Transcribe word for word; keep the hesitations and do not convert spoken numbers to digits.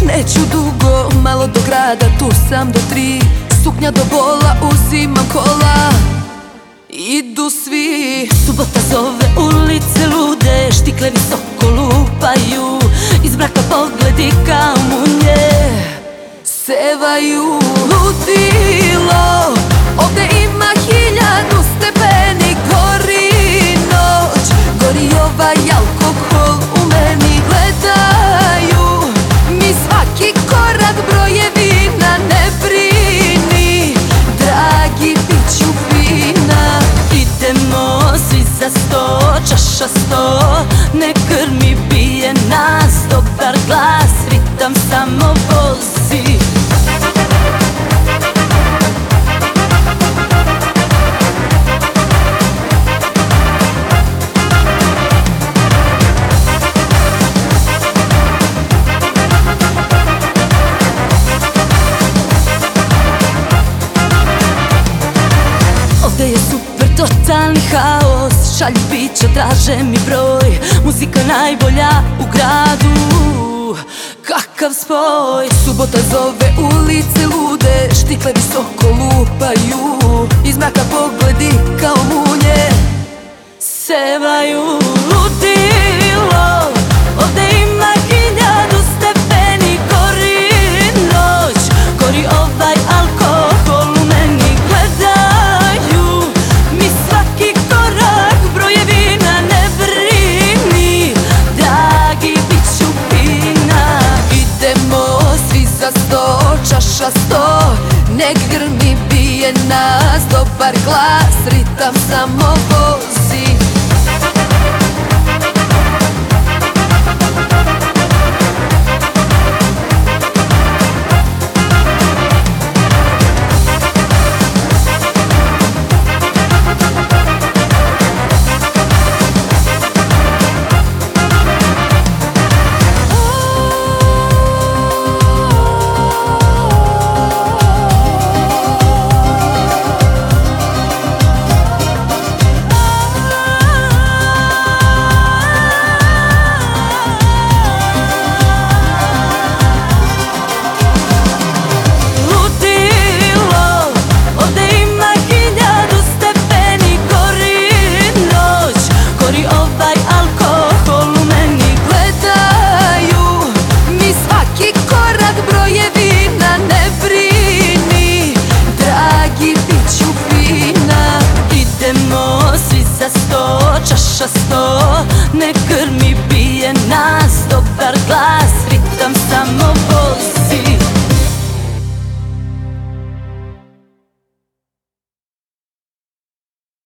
Neću dugo, malo do grada, tu sam do tri. Suknja do bola, uzimam kola, idu svi. Subota zove, ulice lude, štikle visoko lupaju, iz braka pogledi kao munje sevaju. Ludilo, ovde ima hiljadu stepeni, gori noć, gori ovaj alkohol u meni. Gledaju mi svaki korak, brojevina, ne brini, dragi, bit ću fina. Idemo svi za sto, čaša sto, ne grmi, bije nas dobar glas, ritam samo vozi. Ovde je super, totalni haos, šalju pića, traže mi broj. Muzika najbolja u gradu, kakav spoj. Subota zove, ulice lude, štikle visoko lupaju, iz mraka pogledi kao munje sevaju. Ludilo, ovde ima hiljadu stepeni, gori noć, gori ovaj alkohol u meni. Gledaju mi svaki korak, brojevina, ne brini, dragi, bit ću fina. Idemo svi za sto, čaša sto, ne grmi, bije nas dobar glas, ritam samo voz.